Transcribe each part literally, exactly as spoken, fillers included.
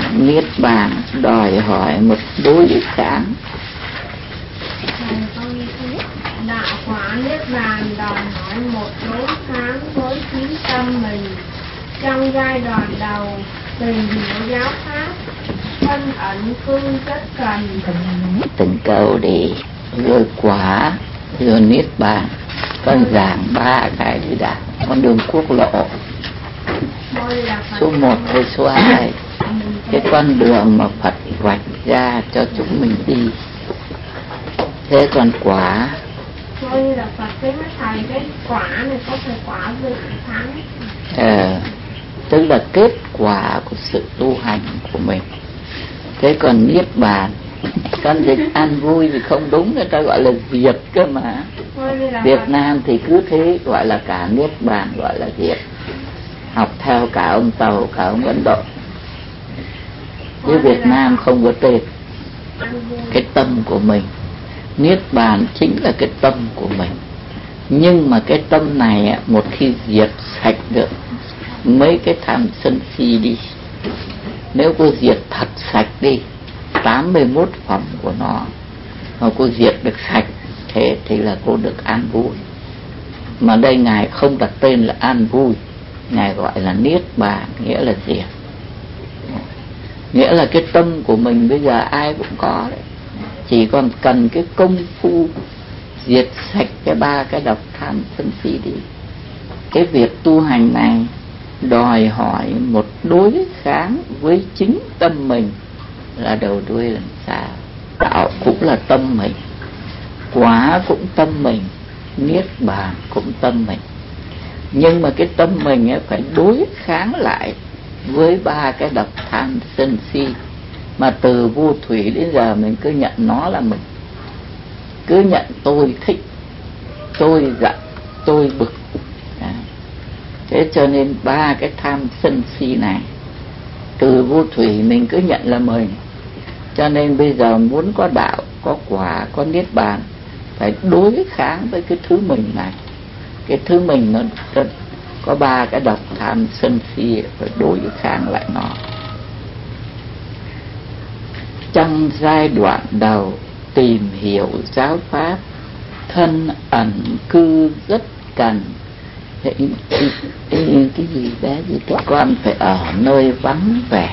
Niết bàn đòi hỏi một đối kháng. Đạo quả niết bàn đòi hỏi một đối kháng với chính tâm mình. Trong giai đoạn đầu tìm hiểu giáo pháp, thân ẩn cư rất cần. Từng câu đi, rồi quả, rồi niết bàn. Con giảng ba cái đi đã. Con đường quốc lộ. Số một hay số hai. Cái con đường mà Phật vạch ra cho chúng mình đi. Thế còn quả. Thôi là Phật thế mới thầy cái quả này có thể quả dự thắng. Ờ, tức là kết quả của sự tu hành của mình. Thế còn niết bàn, con dịch an vui thì không đúng, người ta gọi là diệt cơ mà. Việt Nam thì cứ thế gọi là cả niết bàn gọi là diệt. Học theo cả ông Tàu, cả ông Ấn Độ. Chứ Việt Nam không có tên. Cái tâm của mình, niết bàn chính là cái tâm của mình. Nhưng mà cái tâm này một khi diệt sạch được mấy cái tham sân si đi, nếu cô diệt thật sạch đi tám mươi mốt phẩm của nó, mà cô diệt được sạch, thế thì là cô được an vui. Mà đây Ngài không đặt tên là an vui, Ngài gọi là niết bàn, nghĩa là diệt. Nghĩa là cái tâm của mình bây giờ ai cũng có đấy, chỉ còn cần cái công phu diệt sạch cái ba cái độc tham sân si đi. Cái việc tu hành này đòi hỏi một đối kháng với chính tâm mình là đầu đuôi làm sao. Đạo cũng là tâm mình, quả cũng tâm mình, niết bàn cũng tâm mình. Nhưng mà cái tâm mình ấy phải đối kháng lại với ba cái độc tham sân si mà từ vô thủy đến giờ mình cứ nhận nó là mình, cứ nhận tôi thích, tôi giận, tôi bực. Thế cho nên ba cái tham sân si này từ vô thủy mình cứ nhận là mình. Cho nên bây giờ muốn có đạo, có quả, có niết bàn phải đối kháng với cái thứ mình này. Cái thứ mình nó có ba cái độc tham sân si, phải đối kháng lại nó. Trong giai đoạn đầu tìm hiểu giáo pháp, thân ẩn cư rất cần. Thế, cái, cái, cái gì bé gì đó, con phải ở nơi vắng vẻ,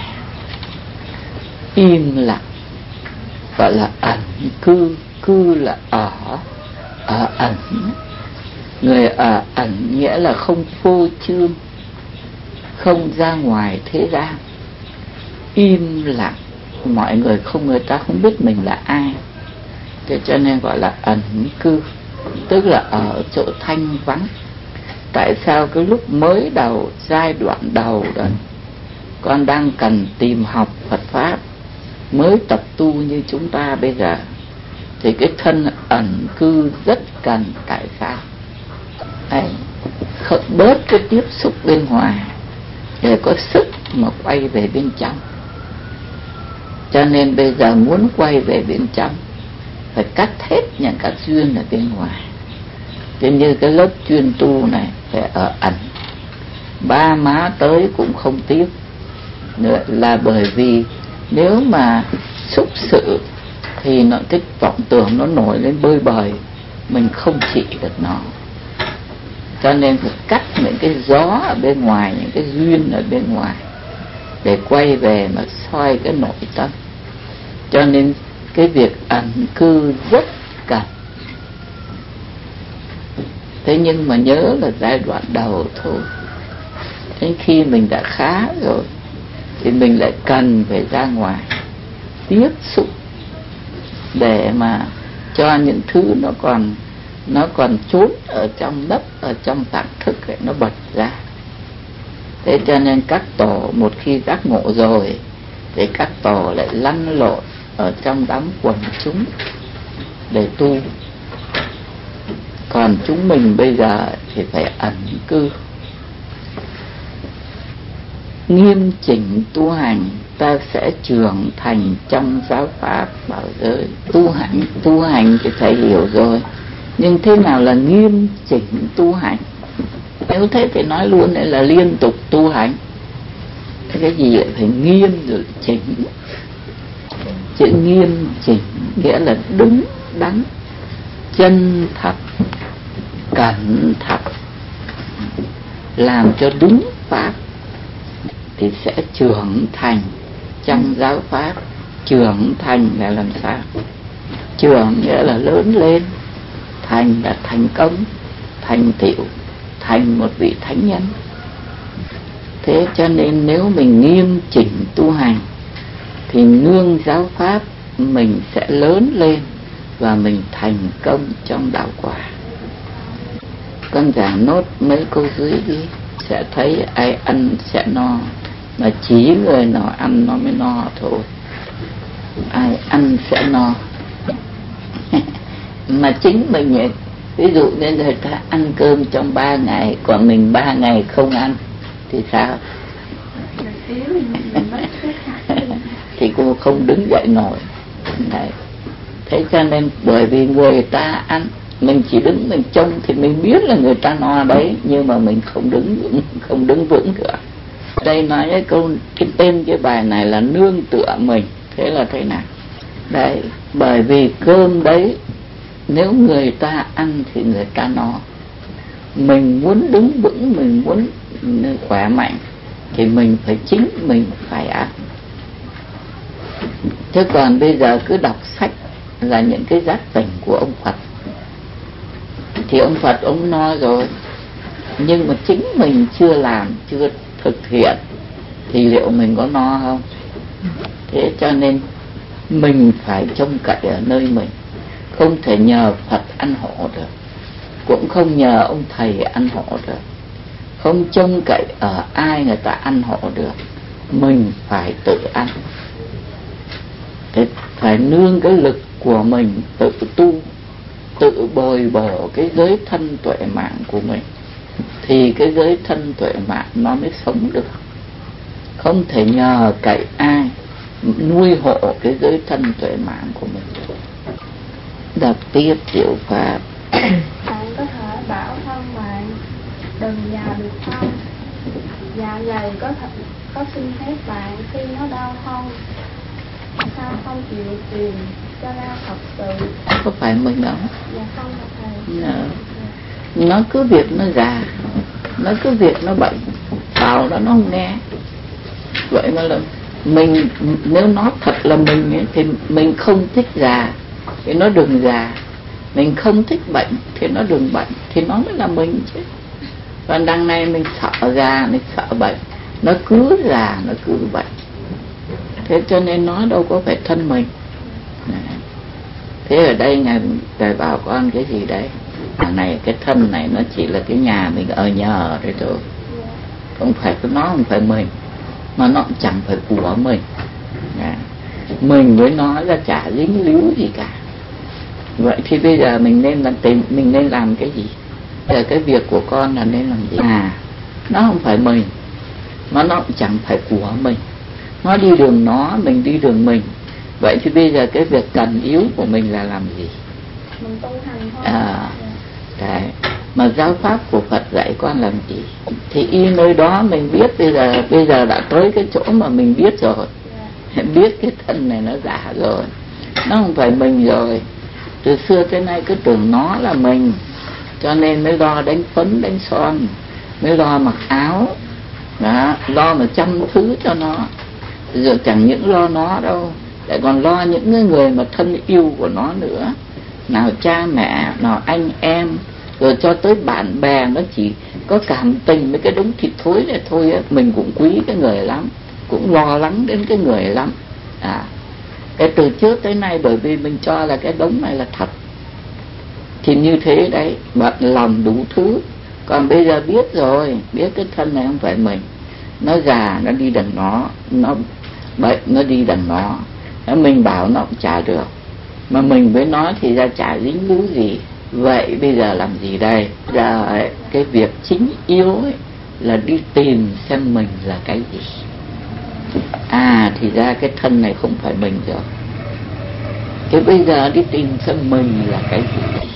im lặng, gọi là ẩn cư. Cư là ở, ở ẩn. Người ở ẩn nghĩa là không phô trương, không ra ngoài thế gian, im lặng, mọi người không, người ta không biết mình là ai. Thế cho nên gọi là ẩn cư, tức là ở chỗ thanh vắng. Tại sao cái lúc mới đầu, giai đoạn đầu đó, con đang cần tìm học Phật Pháp, mới tập tu như chúng ta bây giờ, thì cái thân ẩn cư rất cần. Tại sao? Đấy, bớt cái tiếp xúc bên ngoài để có sức mà quay về bên trong. Cho nên bây giờ muốn quay về bên trong phải cắt hết những các duyên ở bên ngoài. Thế như cái lớp chuyên tu này phải ở ẩn, ba má tới cũng không tiếc nữa, là bởi vì nếu mà xúc sự thì nó cái vọng tưởng nó nổi lên bơi bời, mình không trị được nó. Cho nên phải cắt những cái gió ở bên ngoài, những cái duyên ở bên ngoài để quay về mà soi cái nội tâm. Cho nên cái việc ẩn cư rất cần. Thế nhưng mà nhớ là giai đoạn đầu thôi. Đến khi mình đã khá rồi thì mình lại cần phải ra ngoài tiếp xúc để mà cho những thứ nó còn nó còn trốn ở trong đất, ở trong tạng thức ấy, nó bật ra. Thế cho nên các tổ một khi giác ngộ rồi thì các tổ lại lăn lộn ở trong đám quần chúng để tu. Còn chúng mình bây giờ thì phải ẩn cư, nghiêm chỉnh tu hành, ta sẽ trưởng thành trong giáo pháp bảo giới. Tu hành, tu hành thì phải hiểu rồi, nhưng thế nào là nghiêm chỉnh tu hành? Nếu thế thì nói luôn là liên tục tu hành. Cái gì phải nghiêm rồi chỉnh. Chữ nghiêm chỉnh nghĩa là đúng đắn, chân thật, cẩn thận, làm cho đúng pháp thì sẽ trưởng thành trong giáo pháp. Trưởng thành là làm sao? Trưởng nghĩa là lớn lên, thành là thành công, thành tựu, thành một vị thánh nhân. Thế cho nên nếu mình nghiêm chỉnh tu hành thì nương giáo pháp mình sẽ lớn lên và mình thành công trong đạo quả. Con giảng nốt mấy câu dưới đi, sẽ thấy ai ăn sẽ no, mà chỉ người nào ăn nó mới no thôi. Ai ăn sẽ no. Mà chính mình ấy, ví dụ như người ta ăn cơm trong ba ngày, còn mình ba ngày không ăn thì sao? Thì cô không đứng dậy nổi. Đấy. Thế cho nên bởi vì người ta ăn, mình chỉ đứng mình trông thì mình biết là người ta no đấy, nhưng mà mình không đứng vững, không đứng vững được. Đây nói cái câu, cái tên cái bài này là nương tựa mình. Thế là thế nào? Đấy, bởi vì cơm đấy, nếu người ta ăn thì người ta no. Mình muốn đứng vững, mình muốn khỏe mạnh thì mình phải chính mình phải ăn. Thế còn bây giờ cứ đọc sách là những cái giác tỉnh của ông Phật, thì ông Phật ông no rồi, nhưng mà chính mình chưa làm, chưa thực hiện thì liệu mình có no không? Thế cho nên mình phải trông cậy ở nơi mình, không thể nhờ Phật ăn hộ được, cũng không nhờ ông thầy ăn hộ được, không trông cậy ở ai người ta ăn hộ được, mình phải tự ăn. Thế phải nương cái lực của mình tự tu, tự bồi bổ cái giới thân tuệ mạng của mình, thì cái giới thân tuệ mạng nó mới sống được. Không thể nhờ cậy ai nuôi hộ cái giới thân tuệ mạng của mình. Đọc tiếp diệu pháp. Bạn có thể bảo thân bạn đừng già được không? Dạ dày có thật có xin phép bạn khi nó đau không? Sao không chịu tìm cho ra thật sự? Có phải mình đâu? Dạ không là thầy. Nó, nó cứ việc nó già, nó cứ việc nó bệnh, bảo đó nó không nghe. Vậy mà là mình, nếu nó thật là mình ấy, thì mình không thích già thì nó đừng già, mình không thích bệnh thì nó đừng bệnh, thì nó mới là mình chứ. Còn đằng này mình sợ già, mình sợ bệnh, nó cứ già, nó cứ bệnh. Thế cho nên nó đâu có phải thân mình. Thế ở đây ngài, ngài bảo con cái gì đấy? Thằng này, cái thân này nó chỉ là cái nhà mình ở nhờ đấy thôi. Không phải nó, không phải mình, mà nó cũng chẳng phải của mình. Mình với nó ra chả dính líu gì cả. Vậy thì bây giờ mình nên làm tìm, mình nên làm cái gì? Bây giờ cái việc của con là nên làm gì? À, nó không phải mình, mà nó cũng chẳng phải của mình. Nó đi đường nó, mình đi đường mình. Vậy thì bây giờ cái việc cần yếu của mình là làm gì? Mình tu hành thôi. À, đấy. Mà giáo pháp của Phật dạy con làm gì? Thì y nơi đó mình biết. Bây giờ bây giờ đã tới cái chỗ mà mình biết rồi. Yeah. Biết cái thân này nó giả rồi, nó không phải mình rồi. Từ xưa tới nay cứ tưởng nó là mình, cho nên mới lo đánh phấn đánh son, mới lo mặc áo đó, lo mà chăm thứ cho nó. Giờ chẳng những lo nó đâu, lại còn lo những người mà thân yêu của nó nữa. Nào cha mẹ, nào anh em, rồi cho tới bạn bè, nó chỉ có cảm tình với cái đống thịt thối này thôi á, mình cũng quý cái người lắm, cũng lo lắng đến cái người lắm. À, cái từ trước tới nay bởi vì mình cho là cái đống này là thật, thì như thế đấy, bận lòng đủ thứ. Còn bây giờ biết rồi, biết cái thân này không phải mình, nó già nó đi đằng nó, nó bệnh nó đi đằng nó, mình bảo nó cũng chả được, mà mình với nó thì ra chả dính líu gì. Vậy bây giờ làm gì đây? Giờ ấy, cái việc chính yếu ấy là đi tìm xem mình là cái gì. À, thì ra cái thân này không phải mình rồi. Thế bây giờ đi tìm xem mình là cái gì,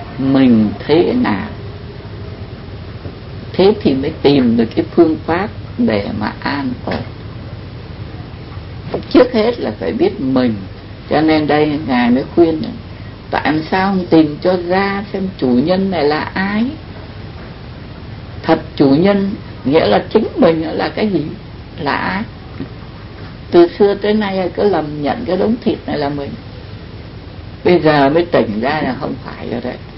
mình thế nào. Thế thì mới tìm được cái phương pháp để mà an ổn. Trước hết là phải biết mình. Cho nên đây Ngài mới khuyên này, tại sao không tìm cho ra xem chủ nhân này là ai? Thật chủ nhân nghĩa là chính mình là cái gì? Là ai? Từ xưa tới nay cứ lầm nhận cái đống thịt này là mình. Bây giờ mới tỉnh ra là không phải rồi đấy.